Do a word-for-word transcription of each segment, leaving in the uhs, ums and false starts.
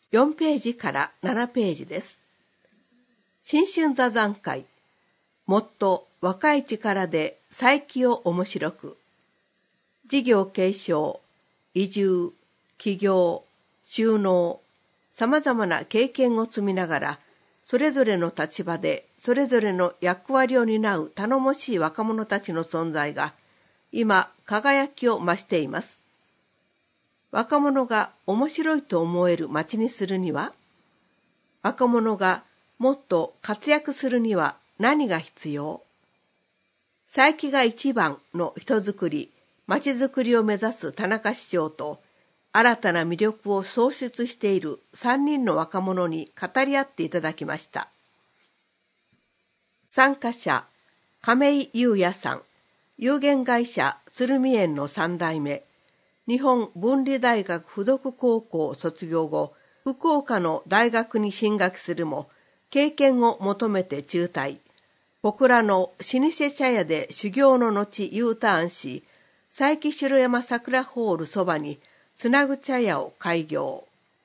よんページからななページです。新春座談会。もっと若い力で再起を面白く。事業継承、移住、起業、就農、様々な経験を積みながら、それぞれの立場でそれぞれの役割を担う頼もしい若者たちの存在が、今輝きを増しています。若者が面白いと思える街にするには、若者がもっと活躍するには何が必要？佐伯が一番の人づくり、街づくりを目指す田中市長と、新たな魅力を創出しているさんにんの若者に語り合っていただきました。参加者、亀井裕也さん、有限会社鶴見園のさん代目、日本文理大学附属高校卒業後、福岡の大学に進学するも、経験を求めて中退。小倉の老舗茶屋で修行の後 U ターンし、佐伯城山桜ホールそばにつなぐ茶屋を開業。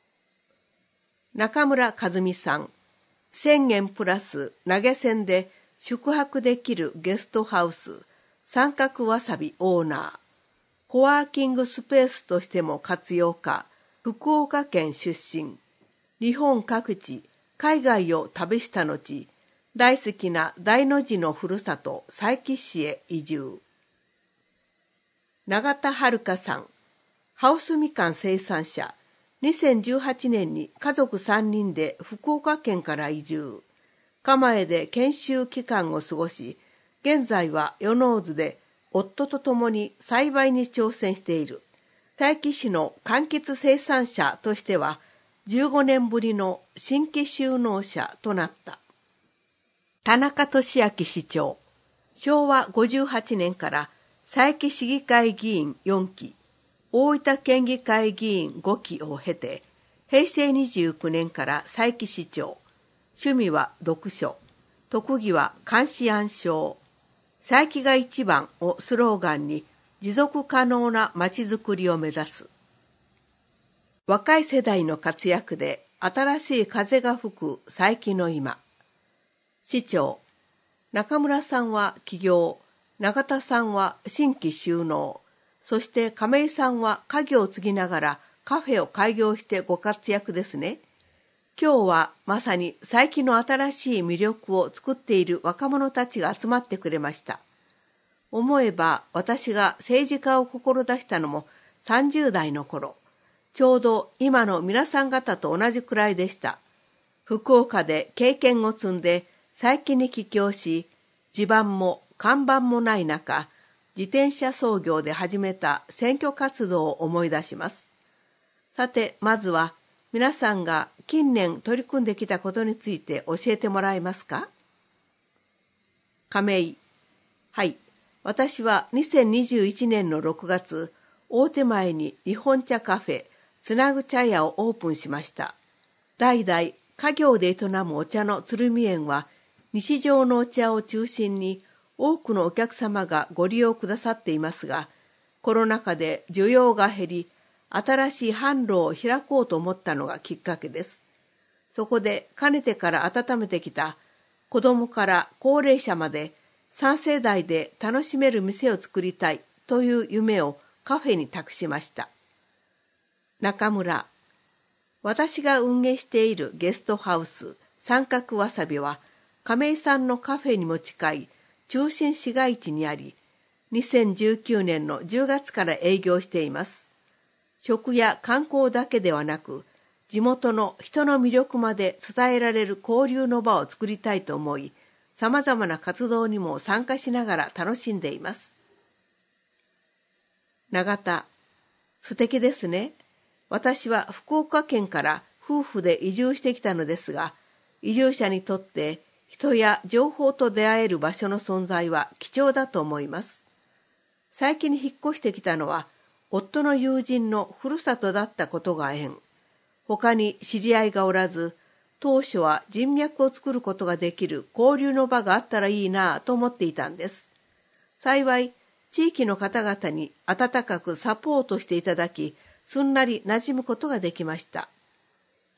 中村和美さん、せんえんプラス投げ銭で宿泊できるゲストハウス、三角わさびオーナー。コワーキングスペースとしても活用家、福岡県出身、日本各地、海外を旅した後、大好きな大の字のふるさと佐伯市へ移住。永田遥さん、ハウスみかん生産者、にせんじゅうはちねんに家族さんにんで福岡県から移住。蒲江で研修期間を過ごし、現在は与野津で夫と共に栽培に挑戦している。佐伯市の柑橘生産者としてはじゅうごねんぶりの新規就農者となった。田中俊明市長、しょうわごじゅうはちねんから佐伯市議会議員よんき、大分県議会議員ごきを経て、へいせいにじゅうきゅうねんから佐伯市長、趣味は読書、特技は監視暗唱、佐伯が一番をスローガンに持続可能なまちづくりを目指す。若い世代の活躍で新しい風が吹く佐伯の今。市長、中村さんは起業、永田さんは新規就農、そして亀井さんは家業を継ぎながらカフェを開業してご活躍ですね。今日はまさに佐伯の新しい魅力を作っている若者たちが集まってくれました。思えば私が政治家を志したのもさんじゅう代の頃、ちょうど今の皆さん方と同じくらいでした。福岡で経験を積んで佐伯に帰郷し、地盤も看板もない中、自転車操業で始めた選挙活動を思い出します。さて、まずは皆さんが近年取り組んできたことについて教えてもらえますか？亀井。はい。私はにせんにじゅういちねんのろくがつ、大手前に日本茶カフェ、つなぐ茶屋をオープンしました。代々家業で営むお茶の鶴見園は、日常のお茶を中心に多くのお客様がご利用くださっていますが、コロナ禍で需要が減り、新しい販路を開こうと思ったのがきっかけです。そこでかねてから温めてきた子供から高齢者までさん世代で楽しめる店を作りたいという夢をカフェに託しました。中村。私が運営しているゲストハウス三角わさびは亀井さんのカフェにも近い中心市街地にあり、にせんじゅうきゅうねんのじゅうがつから営業しています。食や観光だけではなく、地元の人の魅力まで伝えられる交流の場を作りたいと思い、様々な活動にも参加しながら楽しんでいます。永田、素敵ですね。私は福岡県から夫婦で移住してきたのですが、移住者にとって人や情報と出会える場所の存在は貴重だと思います。最近に引っ越してきたのは、夫の友人のふるさとだったことが縁。他に知り合いがおらず、当初は人脈を作ることができる交流の場があったらいいなぁと思っていたんです。幸い、地域の方々に温かくサポートしていただき、すんなり馴染むことができました。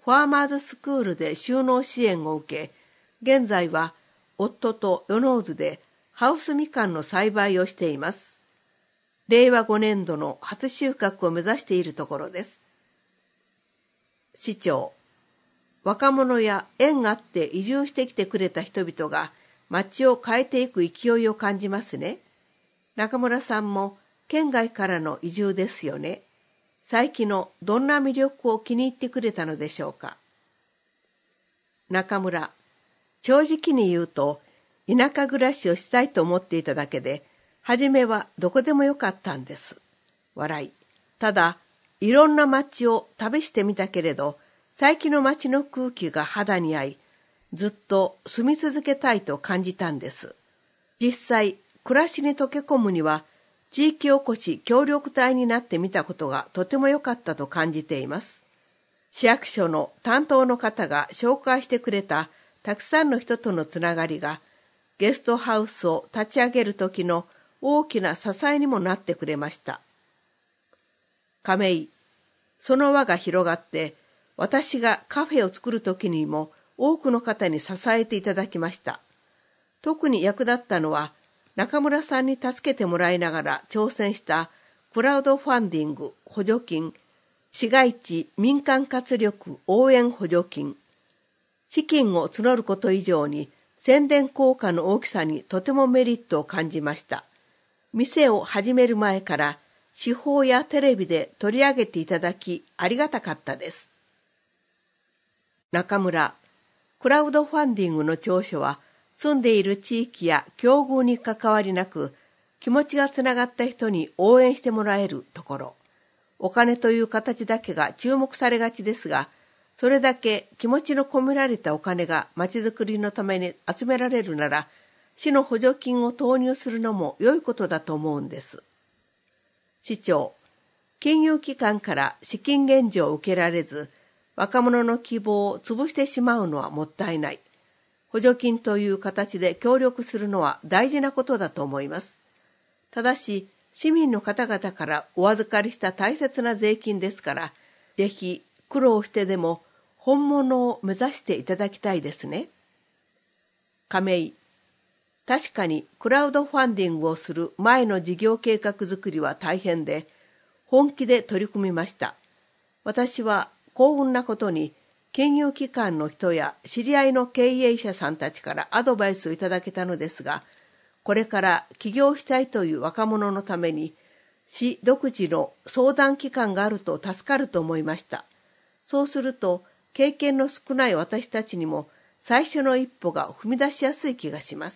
ファーマーズスクールで就農支援を受け、現在は夫と与野津でハウスみかんの栽培をしています。れいわごねんどの初収穫を目指しているところです。市長、若者や縁があって移住してきてくれた人々が町を変えていく勢いを感じますね。中村さんも県外からの移住ですよね。佐伯のどんな魅力を気に入ってくれたのでしょうか。中村、正直に言うと、田舎暮らしをしたいと思っていただけで、初めはどこでもよかったんです。笑い。ただ、いろんな町を旅してみたけれど、佐伯の町の空気が肌に合い、ずっと住み続けたいと感じたんです。実際、暮らしに溶け込むには、地域おこし協力隊になってみたことがとても良かったと感じています。市役所の担当の方が紹介してくれたたくさんの人とのつながりが、ゲストハウスを立ち上げる時の大きな支えにもなってくれました。亀井、その輪が広がって、私がカフェを作る時にも多くの方に支えていただきました。特に役立ったのは、中村さんに助けてもらいながら挑戦したクラウドファンディング補助金、市街地民間活力応援補助金。資金を募ること以上に宣伝効果の大きさにとてもメリットを感じました。店を始める前から司法やテレビで取り上げていただきありがたかったです。中村、クラウドファンディングの長所は、住んでいる地域や境遇に関わりなく、気持ちがつながった人に応援してもらえるところ。お金という形だけが注目されがちですが、それだけ気持ちの込められたお金がまちづくりのために集められるなら、市の補助金を投入するのも良いことだと思うんです。市長、金融機関から資金援助を受けられず、若者の希望を潰してしまうのはもったいない。補助金という形で協力するのは大事なことだと思います。ただし、市民の方々からお預かりした大切な税金ですから、ぜひ苦労してでも本物を目指していただきたいですね。亀井、確かにクラウドファンディングをする前の事業計画作りは大変で、本気で取り組みました。私は幸運なことに、金融機関の人や知り合いの経営者さんたちからアドバイスをいただけたのですが、これから起業したいという若者のために、市独自の相談機関があると助かると思いました。そうすると、経験の少ない私たちにも最初の一歩が踏み出しやすい気がします。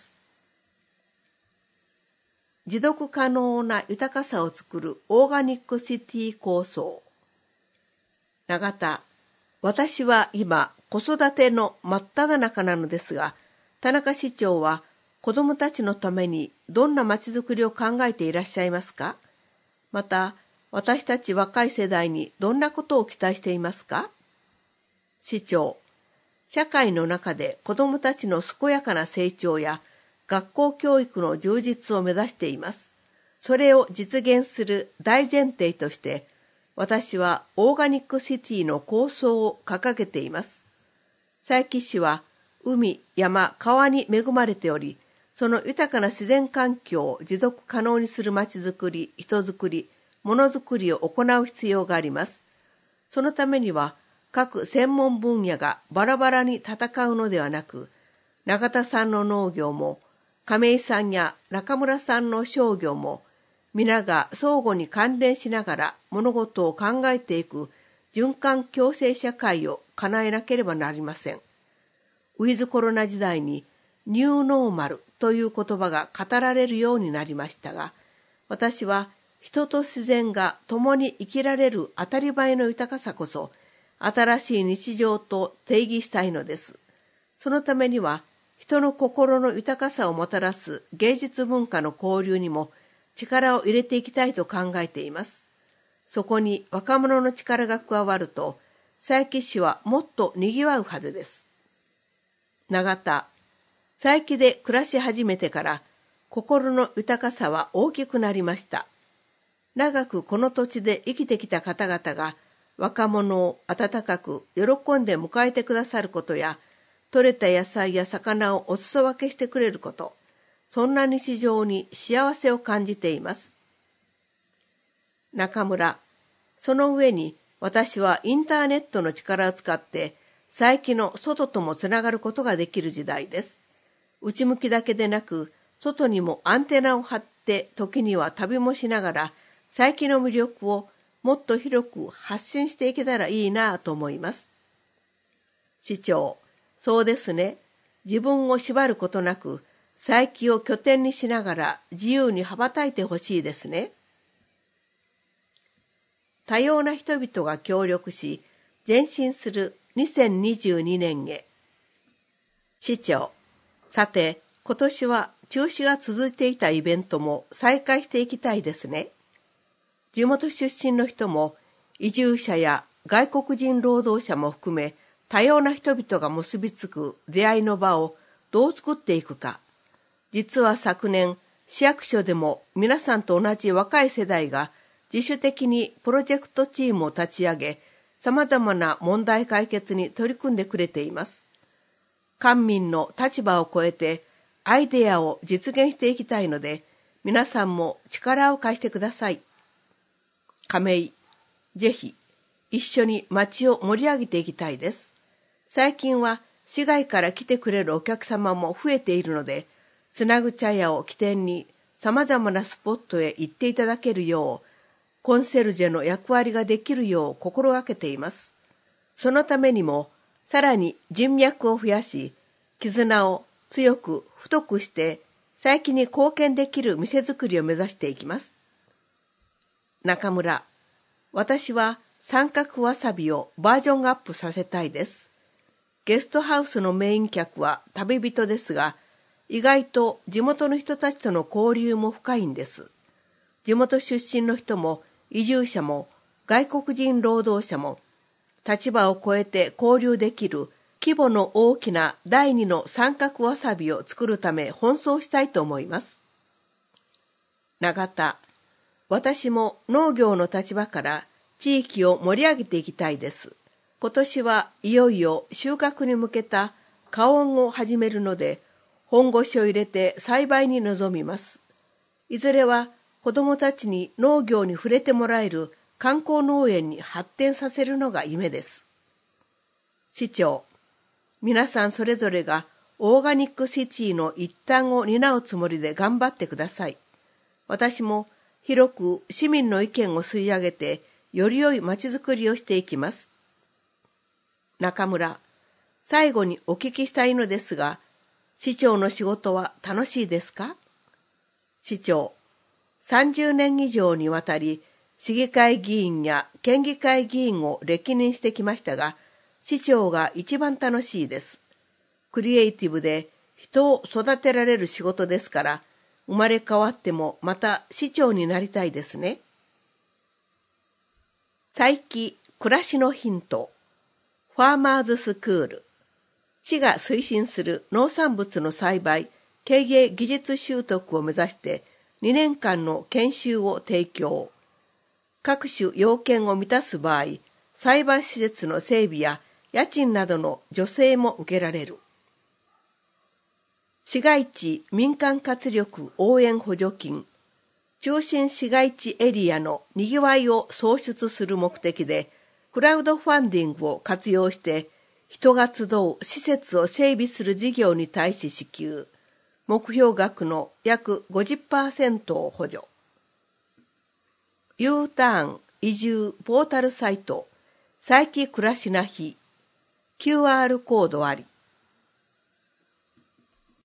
持続可能な豊かさを作るオーガニックシティ構想。永田、私は今子育ての真っ只中なのですが、田中市長は子どもたちのためにどんなまちづくりを考えていらっしゃいますか？また、私たち若い世代にどんなことを期待していますか？市長、社会の中で子どもたちの健やかな成長や学校教育の充実を目指しています。それを実現する大前提として、私はオーガニックシティの構想を掲げています。佐伯市は海、山、川に恵まれており、その豊かな自然環境を持続可能にするまちづくり、人づくり、ものづくりを行う必要があります。そのためには、各専門分野がバラバラに戦うのではなく、永田さんの農業も、亀井さんや中村さんの商業も、皆が相互に関連しながら物事を考えていく循環共生社会を叶えなければなりません。ウィズコロナ時代にニューノーマルという言葉が語られるようになりましたが、私は人と自然が共に生きられる当たり前の豊かさこそ新しい日常と定義したいのです。そのためには人の心の豊かさをもたらす芸術文化の交流にも力を入れていきたいと考えています。そこに若者の力が加わると、佐伯市はもっと賑わうはずです。永田、佐伯で暮らし始めてから心の豊かさは大きくなりました。長くこの土地で生きてきた方々が若者を温かく喜んで迎えてくださることや、採れた野菜や魚をお裾分けしてくれること、そんな日常に幸せを感じています。中村、その上に私はインターネットの力を使って佐伯の外ともつながることができる時代です。内向きだけでなく、外にもアンテナを張って時には旅もしながら佐伯の魅力をもっと広く発信していけたらいいなと思います。市長、そうですね。自分を縛ることなく佐伯を拠点にしながら自由に羽ばたいてほしいですね。多様な人々が協力し、前進するにせんにじゅうにねんへ。市長、さて、今年は中止が続いていたイベントも再開していきたいですね。地元出身の人も、移住者や外国人労働者も含め、多様な人々が結びつく出会いの場をどう作っていくか。実は昨年、市役所でも皆さんと同じ若い世代が自主的にプロジェクトチームを立ち上げ、様々な問題解決に取り組んでくれています。官民の立場を超えてアイデアを実現していきたいので、皆さんも力を貸してください。亀井、ぜひ一緒に街を盛り上げていきたいです。最近は市外から来てくれるお客様も増えているので、つなぐ茶屋を起点に様々なスポットへ行っていただけるよう、コンセルジェの役割ができるよう心がけています。そのためにも、さらに人脈を増やし、絆を強く太くして、佐伯に貢献できる店づくりを目指していきます。中村、私は三角わさびをバージョンアップさせたいです。ゲストハウスのメイン客は旅人ですが、意外と地元の人たちとの交流も深いんです。地元出身の人も移住者も外国人労働者も立場を超えて交流できる規模の大きな第二の三角わさびを作るため奔走したいと思います。永田、私も農業の立場から地域を盛り上げていきたいです。今年はいよいよ収穫に向けた加温を始めるので、本腰を入れて栽培に臨みます。いずれは子どもたちに農業に触れてもらえる観光農園に発展させるのが夢です。市長、皆さんそれぞれがオーガニックシティの一端を担うつもりで頑張ってください。私も広く市民の意見を吸い上げて、より良い街づくりをしていきます。中村、最後にお聞きしたいのですが、市長の仕事は楽しいですか？市長、さんじゅうねん以上にわたり市議会議員や県議会議員を歴任してきましたが、市長が一番楽しいです。クリエイティブで人を育てられる仕事ですから、生まれ変わってもまた市長になりたいですね。佐伯暮らしのヒント、ファーマーズスクール、市が推進する農産物の栽培、経営技術習得を目指してにねんかんの研修を提供。各種要件を満たす場合、栽培施設の整備や家賃などの助成も受けられる。市街地民間活力応援補助金、中心市街地エリアのにぎわいを創出する目的で、クラウドファンディングを活用して人が集う施設を整備する事業に対し支給。目標額の約 ごじゅっパーセント を補助。U ターン移住ポータルサイト、佐伯暮らしな日、キューアール コードあり。